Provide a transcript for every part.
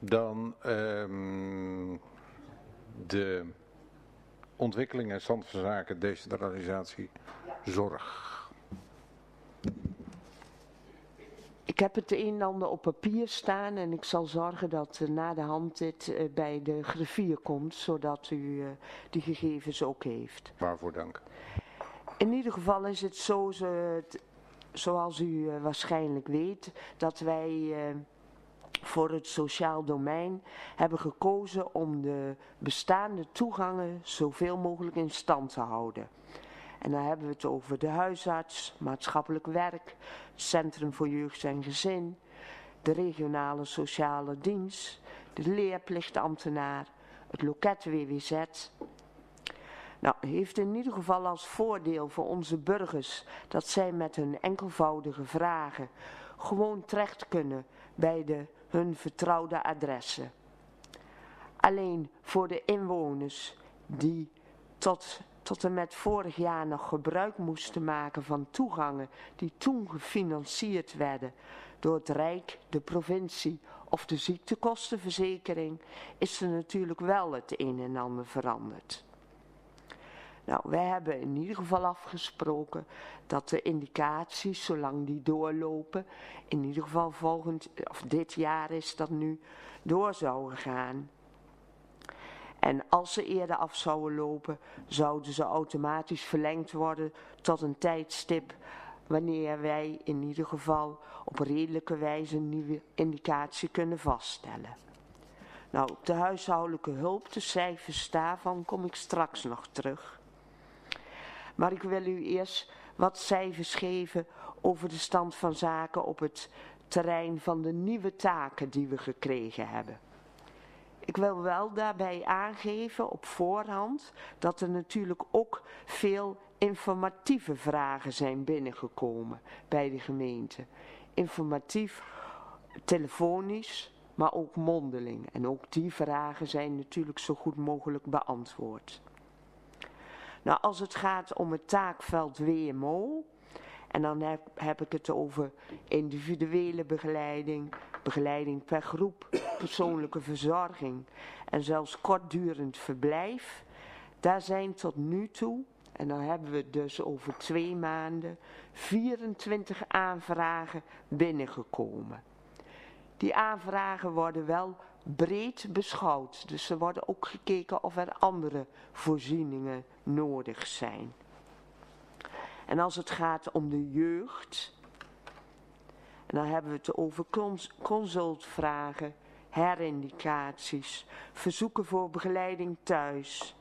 Dan de ontwikkeling en stand van zaken, decentralisatie, zorg. Ik heb het een en ander op papier staan en ik zal zorgen dat na de hand dit bij de griffier komt, zodat u die gegevens ook heeft. Waarvoor dank. In ieder geval is het zo, zoals u waarschijnlijk weet, dat wij voor het sociaal domein hebben gekozen om de bestaande toegangen zoveel mogelijk in stand te houden. En dan hebben we het over de huisarts, maatschappelijk werk, het Centrum voor Jeugd en Gezin, de regionale sociale dienst, de leerplichtambtenaar, het loket WWZ. Nou, heeft in ieder geval als voordeel voor onze burgers dat zij met hun enkelvoudige vragen gewoon terecht kunnen bij hun vertrouwde adressen. Alleen voor de inwoners die tot en met vorig jaar nog gebruik moesten maken van toegangen die toen gefinancierd werden door het Rijk, de provincie of de ziektekostenverzekering, is er natuurlijk wel het een en ander veranderd. Nou, wij hebben in ieder geval afgesproken dat de indicaties, zolang die doorlopen, in ieder geval dit jaar is dat nu, door zouden gaan. En als ze eerder af zouden lopen, zouden ze automatisch verlengd worden tot een tijdstip wanneer wij in ieder geval op redelijke wijze een nieuwe indicatie kunnen vaststellen. Nou, op de huishoudelijke hulp, de cijfers daarvan kom ik straks nog terug. Maar ik wil u eerst wat cijfers geven over de stand van zaken op het terrein van de nieuwe taken die we gekregen hebben. Ik wil wel daarbij aangeven op voorhand dat er natuurlijk ook veel informatieve vragen zijn binnengekomen bij de gemeente. Informatief, telefonisch, maar ook mondeling. En ook die vragen zijn natuurlijk zo goed mogelijk beantwoord. Nou, als het gaat om het taakveld WMO, en dan heb ik het over individuele begeleiding, begeleiding per groep, persoonlijke verzorging en zelfs kortdurend verblijf. Daar zijn tot nu toe, en dan hebben we het dus over 2 maanden, 24 aanvragen binnengekomen. Die aanvragen worden wel breed beschouwd, dus er wordt ook gekeken of er andere voorzieningen nodig zijn. En als het gaat om de jeugd, en dan hebben we het over consultvragen, herindicaties, verzoeken voor begeleiding thuis,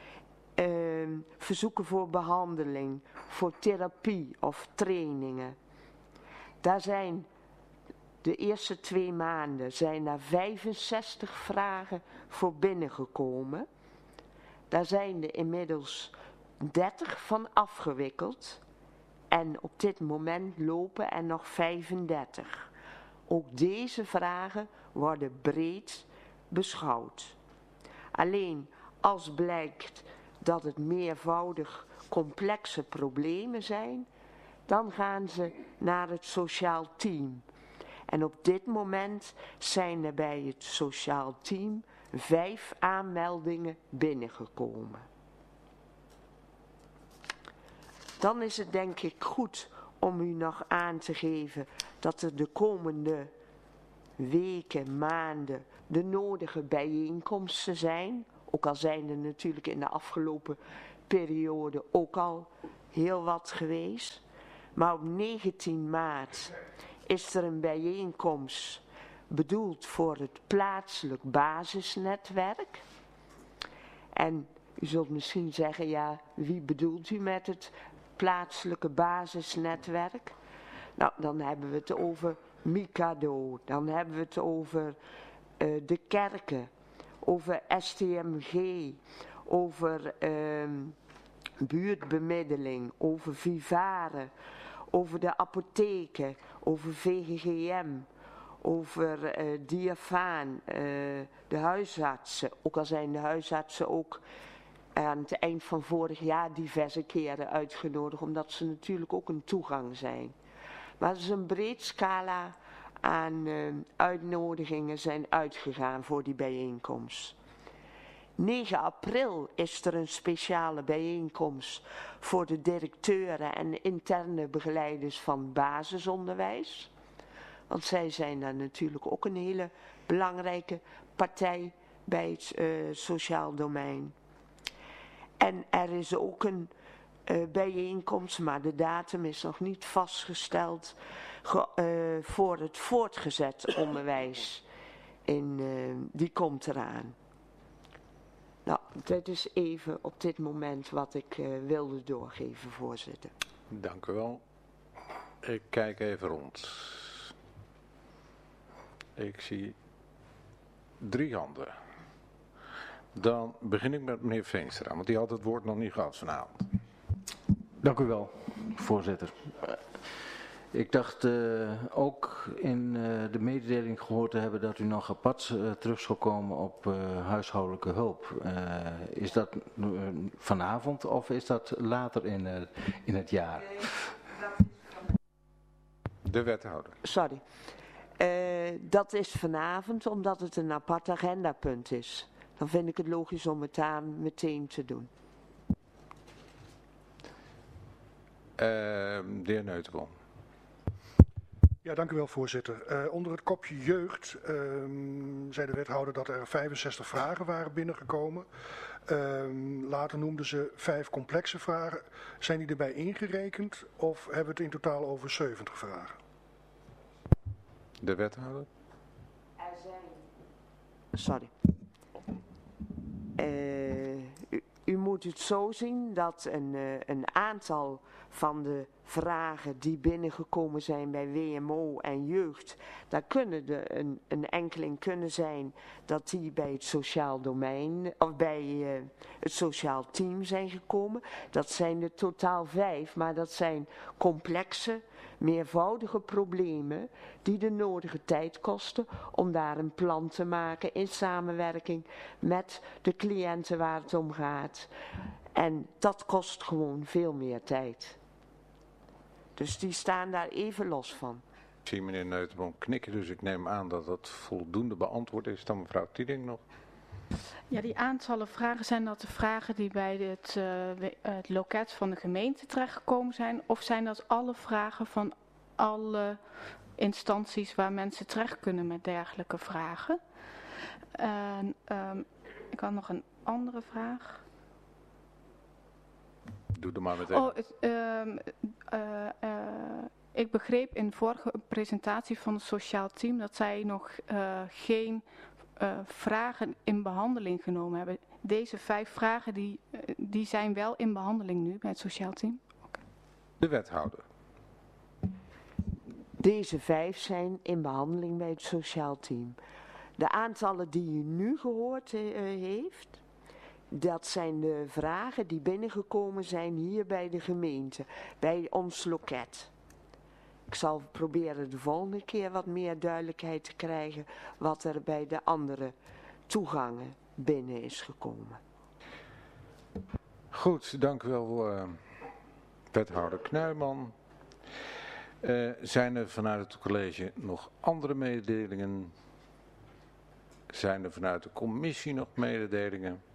verzoeken voor behandeling, voor therapie of trainingen. Daar zijn de eerste 2 maanden zijn er 65 vragen voor binnengekomen. Daar zijn er inmiddels 30 van afgewikkeld. En op dit moment lopen er nog 35. Ook deze vragen worden breed beschouwd. Alleen als blijkt dat het meervoudig complexe problemen zijn, dan gaan ze naar het sociaal team. En op dit moment zijn er bij het sociaal team 5 aanmeldingen binnengekomen. Dan is het denk ik goed om u nog aan te geven dat er de komende weken, maanden de nodige bijeenkomsten zijn. Ook al zijn er natuurlijk in de afgelopen periode ook al heel wat geweest. Maar op 19 maart is er een bijeenkomst bedoeld voor het plaatselijk basisnetwerk. En u zult misschien zeggen, ja, wie bedoelt u met het plaatselijke basisnetwerk? Nou, dan hebben we het over Mikado, dan hebben we het over de kerken, over STMG, over buurtbemiddeling, over Vivare, over de apotheken, over VGGM, over Diafaan, de huisartsen. Ook al zijn de huisartsen ook aan het eind van vorig jaar diverse keren uitgenodigd, omdat ze natuurlijk ook een toegang zijn. Maar het is een breed scala aan uitnodigingen zijn uitgegaan voor die bijeenkomst. 9 april is er een speciale bijeenkomst voor de directeuren en interne begeleiders van basisonderwijs. Want zij zijn daar natuurlijk ook een hele belangrijke partij bij het sociaal domein. En er is ook een bijeenkomst, maar de datum is nog niet vastgesteld, voor het voortgezet onderwijs. Die komt eraan. Nou, dit is even op dit moment wat ik wilde doorgeven, voorzitter. Dank u wel. Ik kijk even rond. Ik zie 3 handen. Dan begin ik met meneer Veenstra, want die had het woord nog niet gehad vanavond. Dank u wel, voorzitter. Ik dacht ook in de mededeling gehoord te hebben dat u nog apart terug zou komen op huishoudelijke hulp. Is dat vanavond of is dat later in het jaar? De wethouder. Sorry. Dat is vanavond omdat het een apart agendapunt is. Dan vind ik het logisch om het daar meteen te doen. De heer Neutenboom. Ja, dank u wel, voorzitter. Onder het kopje jeugd zei de wethouder dat er 65 vragen waren binnengekomen. Later noemden ze 5 complexe vragen. Zijn die erbij ingerekend of hebben we het in totaal over 70 vragen? De wethouder. Er zijn... Sorry. U moet het zo zien dat een aantal van de vragen die binnengekomen zijn bij WMO en jeugd, daar kunnen een enkeling kunnen zijn dat die bij het sociaal domein of bij het sociaal team zijn gekomen. Dat zijn er totaal 5, maar dat zijn complexe, meervoudige problemen die de nodige tijd kosten om daar een plan te maken in samenwerking met de cliënten waar het om gaat. En dat kost gewoon veel meer tijd. Dus die staan daar even los van. Ik zie meneer Neutenboom knikken, dus ik neem aan dat dat voldoende beantwoord is. Dan mevrouw Tieding nog. Ja, die aantallen vragen, zijn dat de vragen die bij het loket van de gemeente terechtgekomen zijn? Of zijn dat alle vragen van alle instanties waar mensen terecht kunnen met dergelijke vragen? En, ik had nog een andere vraag. Doe er maar meteen. Ik begreep in de vorige presentatie van het sociaal team dat zij nog geen vragen in behandeling genomen hebben. Deze 5 vragen die zijn wel in behandeling nu bij het sociaal team. Okay. De wethouder. Deze 5 zijn in behandeling bij het sociaal team. De aantallen die u nu gehoord heeft, dat zijn de vragen die binnengekomen zijn hier bij de gemeente, bij ons loket. Ik zal proberen de volgende keer wat meer duidelijkheid te krijgen wat er bij de andere toegangen binnen is gekomen. Goed, dank u wel, wethouder Knuijman. Zijn er vanuit het college nog andere mededelingen? Zijn er vanuit de commissie nog mededelingen?